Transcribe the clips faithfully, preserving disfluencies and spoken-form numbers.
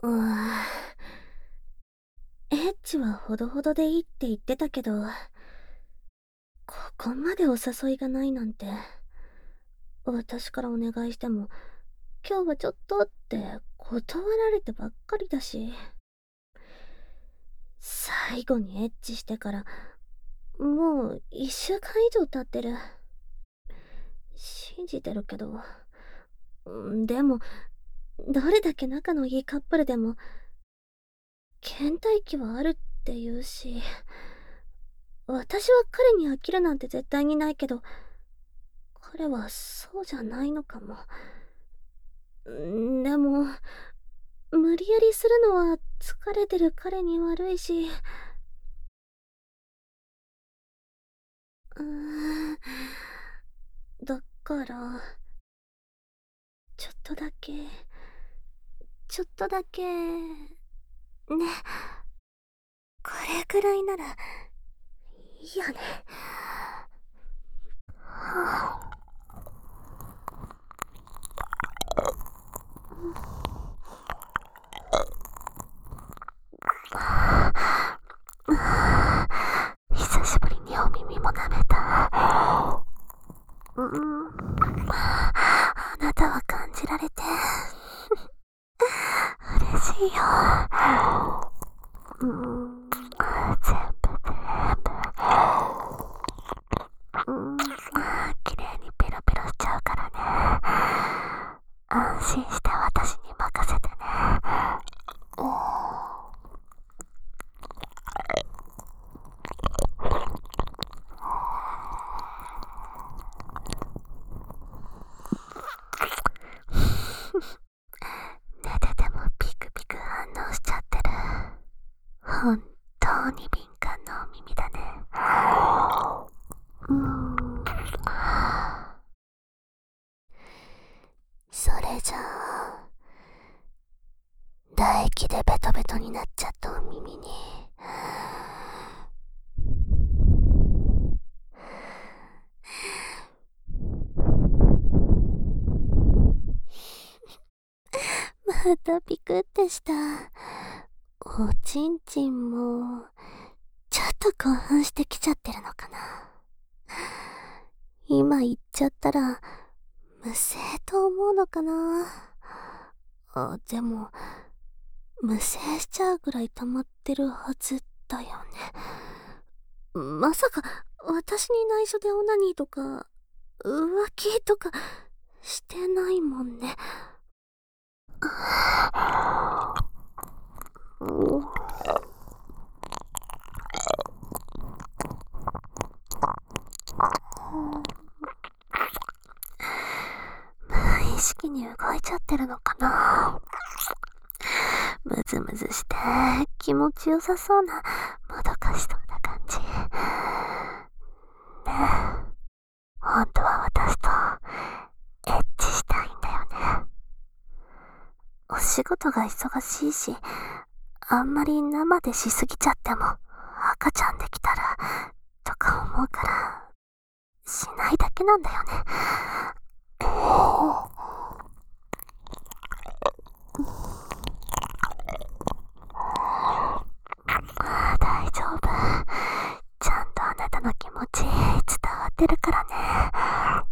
うーん。エッチはほどほどでいいって言ってたけど、ここまでお誘いがないなんて。私からお願いしても、今日はちょっとって断られてばっかりだし。最後にエッチしてから、もう一週間以上経ってる。信じてるけど。んでも、どれだけ仲のいいカップルでも、倦怠期はあるって言うし、私は彼に飽きるなんて絶対にないけど、彼はそうじゃないのかも。んでも、無理やりするのは疲れてる彼に悪いし。うーん。だから、ちょっとだけ、ちょっとだけ、ね。これくらいなら、いいよね。はあ、久しぶりにお耳も舐めた。うん。あなたは感じられて、嬉しいよ。うん。全部全部。うん。綺麗にペロペロしちゃうからね。安心して私に任せてね。おー。寝ててもピクピク反応しちゃってる。本当に敏感なお耳だね。うーん。それじゃあ、唾液でベトベトになっちゃったお耳に、またピクってした。おちんちんも、ちょっと興奮してきちゃってるのかな。今言っちゃったら、無声と思うのかな。あ、でも、無声しちゃうぐらい溜まってるはずだよね。まさか、私に内緒でオナニーとか、浮気とか、してないもんね。無意識に動いちゃってるのかな。ムズムズして気持ちよさそうなもどかしそうな感じね。え、本当は私とエッチしたいんだよね。お仕事が忙しいし、あんまり生でしすぎちゃっても赤ちゃんできたらとか思うからしないだけなんだよね。えー大丈夫。ちゃんとあなたの気持ち伝わってるからね。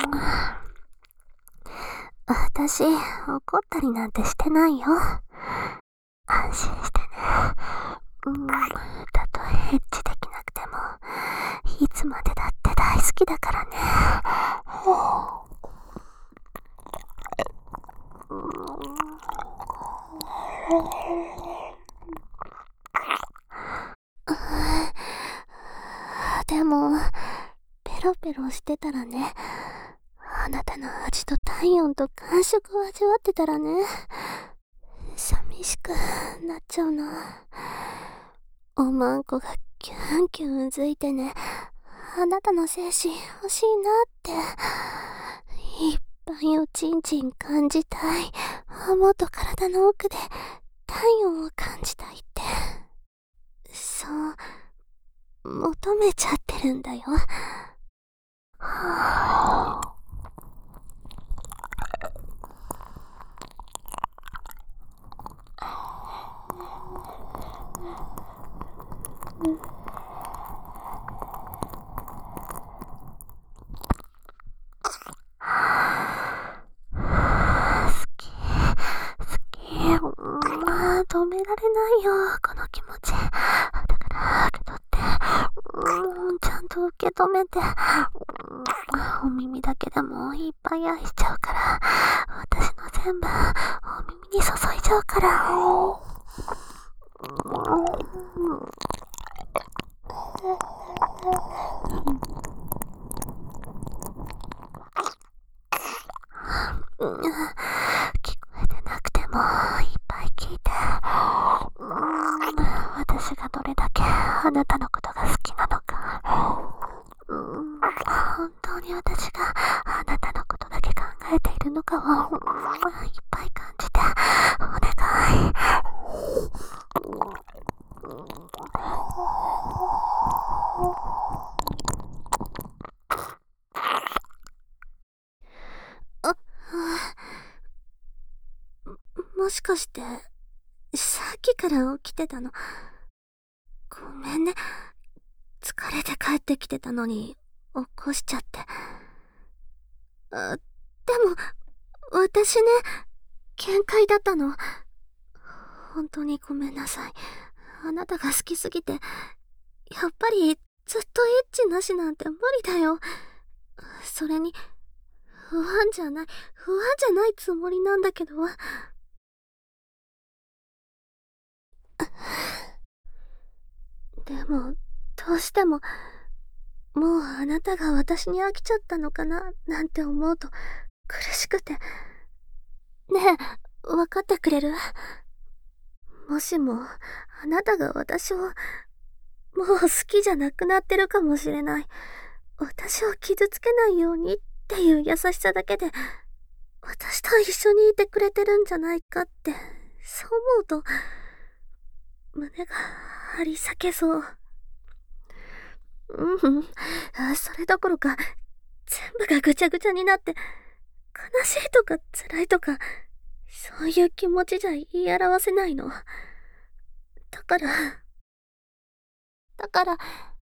私、怒ったりなんてしてないよ。安心してね。うん、たとえエッチできなくても、いつまでだって大好きだからね。でも、ペロペロしてたらね、あなたの味と体温と感触を味わってたらね、寂しくなっちゃうな。おまんこがキュンキュンうずいてね、あなたの精子欲しいなって。いっぱいおちんちん感じたい。もっと体の奥で体温を感じたいって。そう、求めちゃってるんだよ。はぁ。 止められないよ、この気持ち。だから受け取って、うん、ちゃんと受け止めて、うん、お耳だけでもいっぱい愛しちゃうから、私の全部お耳に注いじゃうから。うん、聞こえてなくてもいっぱい聞いて、うん、私がどれだけあなたのことが好きなのか、うん、本当に私があなたのことだけ考えているのかを、うん、いっぱい感じてお願い。あ、もしかしてさっきから起きてたの？ごめんね。疲れて帰ってきてたのに起こしちゃって。あ、でも私ね、限界だったの。本当にごめんなさい。あなたが好きすぎて、やっぱりずっとエッチなしなんて無理だよ。それに不安じゃない不安じゃないつもりなんだけど。でもどうしても、もうあなたが私に飽きちゃったのかななんて思うと苦しくて。ねえ、分かってくれる？もしもあなたが私をもう好きじゃなくなってるかもしれない。私を傷つけないようにっていう優しさだけで私と一緒にいてくれてるんじゃないかって、そう思うと胸が張り裂けそう。うん、それどころか全部がぐちゃぐちゃになって、悲しいとか辛いとかそういう気持ちじゃ言い表せないの。だからだから、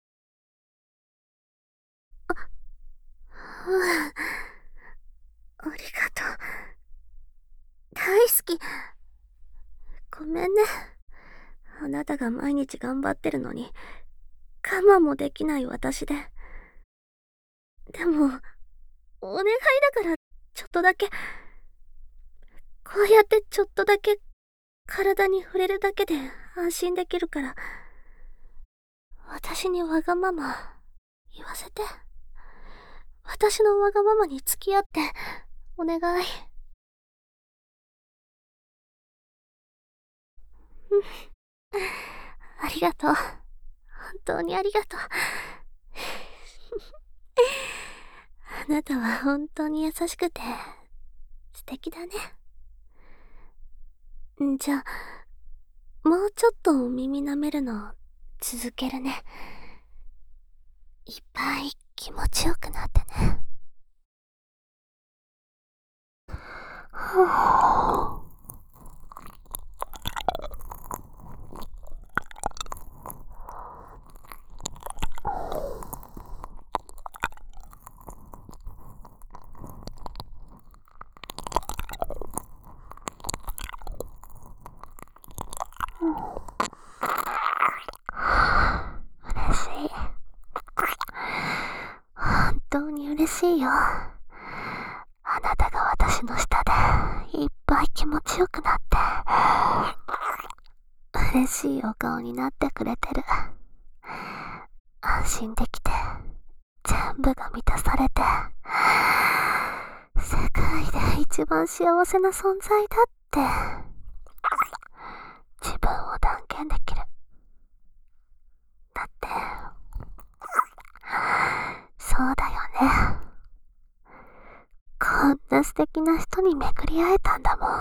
うん、ありがとう。大好き。ごめんね。あなたが毎日頑張ってるのに我慢もできない私で。でもお願いだから、ちょっとだけ、こうやってちょっとだけ体に触れるだけで安心できるから、私にわがまま言わせて。私のわがままに付き合ってお願い。うん、ありがとう。本当にありがとう。あなたは本当に優しくて素敵だね。じゃあもうちょっとお耳舐めるの続けるね。いっぱい気持ちよくなってね。はぁ。嬉しい。本当に嬉しいよ。あなたが私の下でいっぱい気持ちよくなって、嬉しいお顔になってくれてる。安心できて、全部が満たされて、世界で一番幸せな存在だって自分を断言できる。だってそうだよね。こんな素敵な人に巡り会えたんだもん。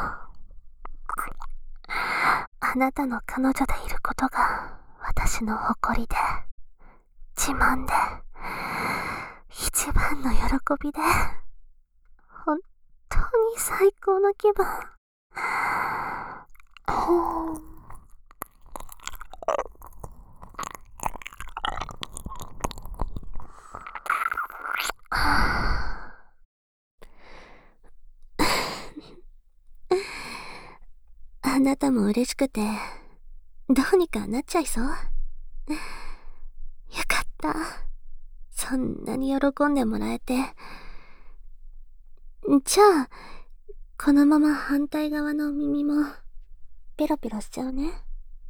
あなたの彼女でいることが私の誇りで、自慢で、一番の喜びで、本当に最高の気分。 なたも嬉しくて、どうにかなっちゃいそう。よかった。そんなに喜んでもらえて。じゃあ、このまま反対側の耳も、ペロペロしちゃうね。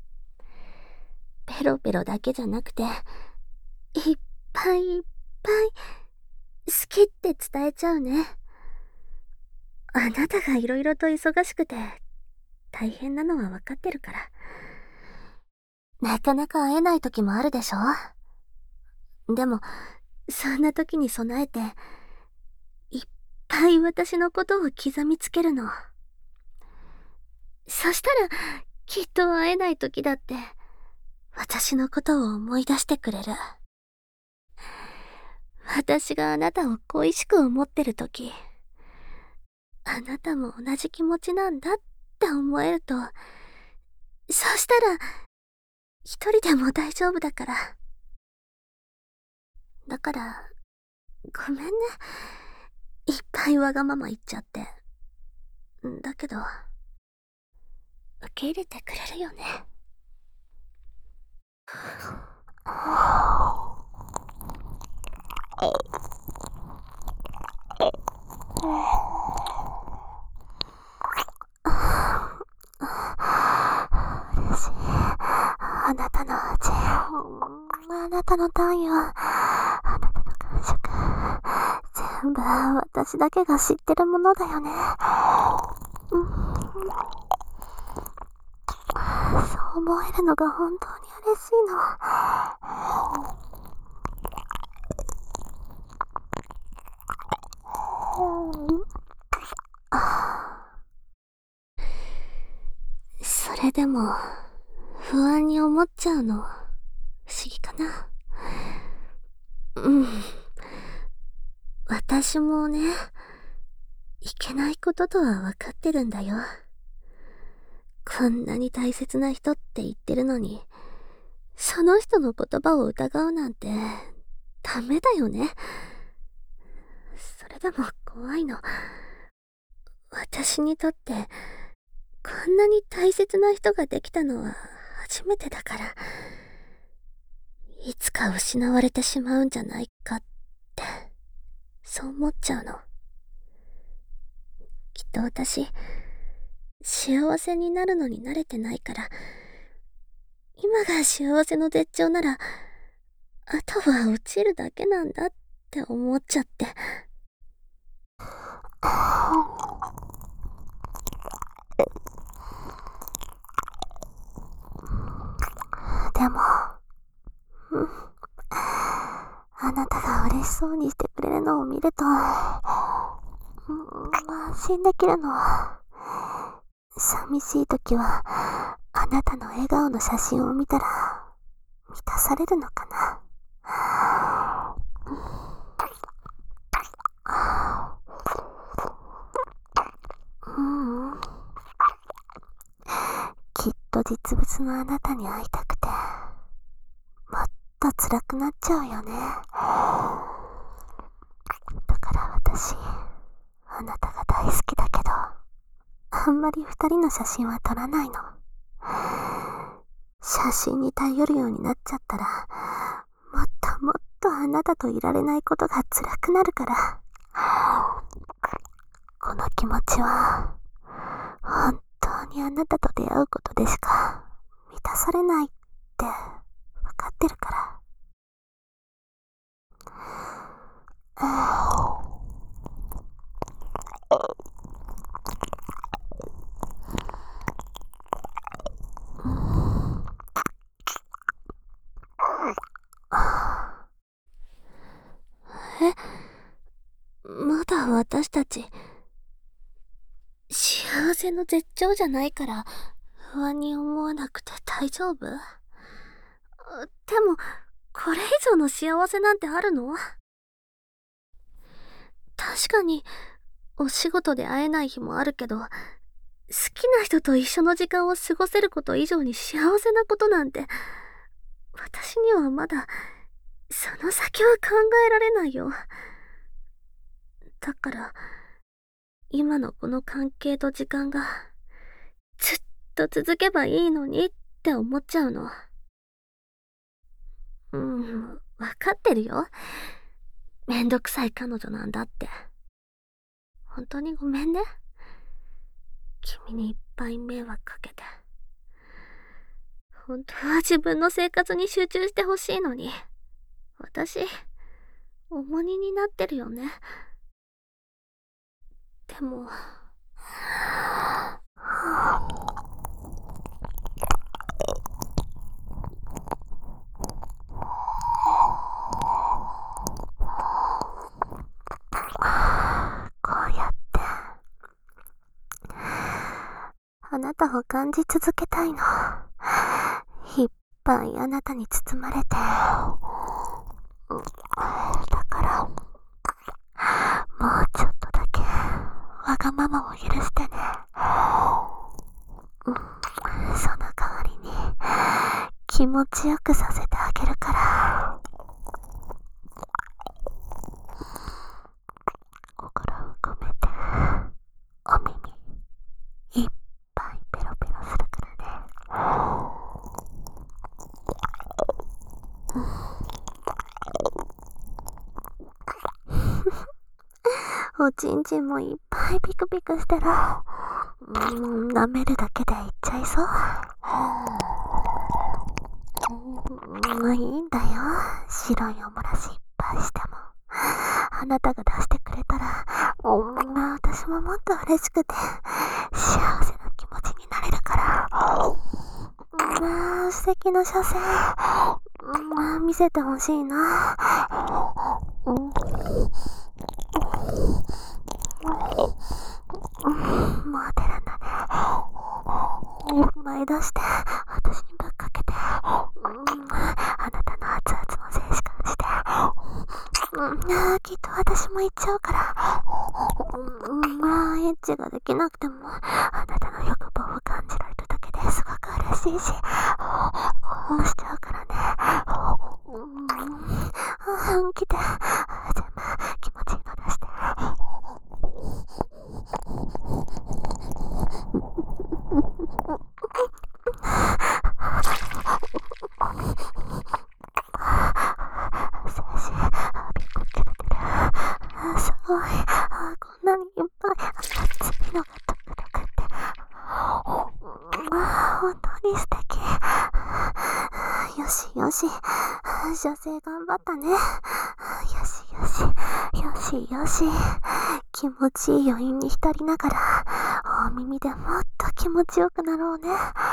ペロペロだけじゃなくて、いっぱいいっぱい、好きって伝えちゃうね。あなたがいろいろと忙しくて、大変なのはわかってるから。なかなか会えない時もあるでしょ？でも、そんな時に備えて、いっぱい私のことを刻みつけるの。そしたら、きっと会えない時だって、私のことを思い出してくれる。私があなたを恋しく思ってる時、あなたも同じ気持ちなんだって思えると、そしたら、一人でも大丈夫だから。だから、ごめんね。いっぱいわがまま言っちゃって。だけど、受け入れてくれるよね。嬉しい。あなたの味、あなたの太陽、あなたの感触、全部私だけが知ってるものだよね。うん、そう思えるのが本当に嬉しいの。それでも不安に思っちゃうの不思議かな。うん。私もね、いけないこととは分かってるんだよ。こんなに大切な人って言ってるのに、その人の言葉を疑うなんてダメだよね。それでも怖いの。私にとってこんなに大切な人ができたのは初めてだから、いつか失われてしまうんじゃないかって、そう思っちゃうの。きっと私、幸せになるのに慣れてないから、今が幸せの絶頂なら、あとは落ちるだけなんだって思っちゃって。でも、うん、あなたが嬉しそうにしてくれるのを見ると、うん、安心できるの。寂しい時は、あなたの笑顔の写真を見たら、満たされるのかな。うんうん。きっと実物のあなたに会いたくて、もっと辛くなっちゃうよね。だから私、あなたが大好きだけど、あんまり二人の写真は撮らないの。写真に頼るようになっちゃったら、もっともっとあなたといられないことが辛くなるから。この気持ちは、本当にあなたと出会うことでしか満たされないって分かってるから。え、まだ私たち、幸せの絶頂じゃないから不安に思わなくて大丈夫？でも、これ以上の幸せなんてあるの？確かに、お仕事で会えない日もあるけど、好きな人と一緒の時間を過ごせること以上に幸せなことなんて、私にはまだ、その先は考えられないよ。だから、今のこの関係と時間が、ずっと続けばいいのにって思っちゃうの。うん、わかってるよ。めんどくさい彼女なんだって。本当にごめんね。君にいっぱい迷惑かけて。本当は自分の生活に集中してほしいのに、私、重荷になってるよね。でも、こうやってあなたを感じ続けたいの。いっぱいあなたに包まれて。だからもうちょっとだけわがままを許してね。うん、その代わりに気持ちよくさせてあげるから。心を込めてお耳いっぱいペロペロするからね。おちんちんもいっぱいピクピクしてる。うん、舐めるだけでいっちゃいそう。うん、いいんだよ。白いおもらしいっぱいしても。あなたが出してくれたら、うん、私ももっと嬉しくて幸せな気持ちになれるから。うん、素敵な射精、うん、見せてほしいな。うん、もう出るんだね。前出して私にぶっかけて、うん、あなたの熱々の静止感して、うん、きっと私も言っちゃうから、うん、エッチができなくてもあなたの欲望を感じられるだけですごく嬉しいし、こうしちゃうからね。うん、本気で全部気持ちいいの出して。すごい、こんなにいっぱい熱いのがトクトクって、本当に素敵。よしよし、射精頑張ったね。よしよしよしよし、気持ちいい余韻に浸りながらお耳でもっと気持ちよくなろうね。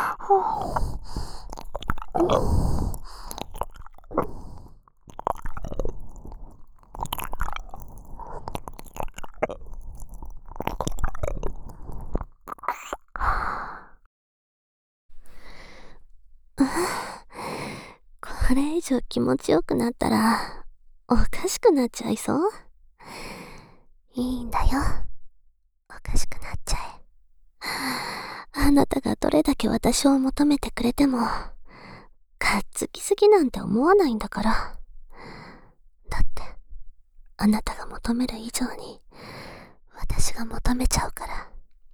これ以上気持ちよくなったらおかしくなっちゃいそう。いいんだよ、おかしくなっちゃえ。あなたがどれだけ私を求めてくれてもがっつきすぎなんて思わないんだから。だってあなたが求める以上に私が求めちゃうから。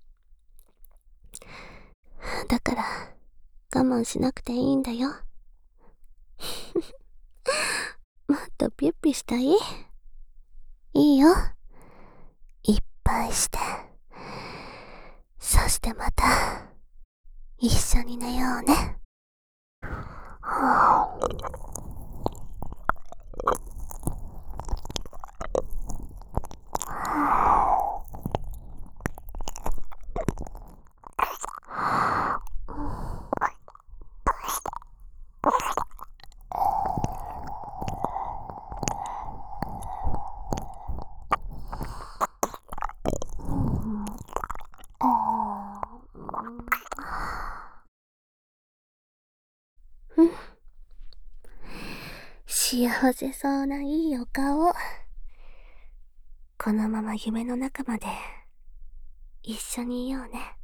だから我慢しなくていいんだよ。もっとピュッピュしたい？いいよ。いっぱいして。そしてまた一緒に寝ようね。うん、幸せそうないいお顔。このまま夢の中まで一緒にいようね。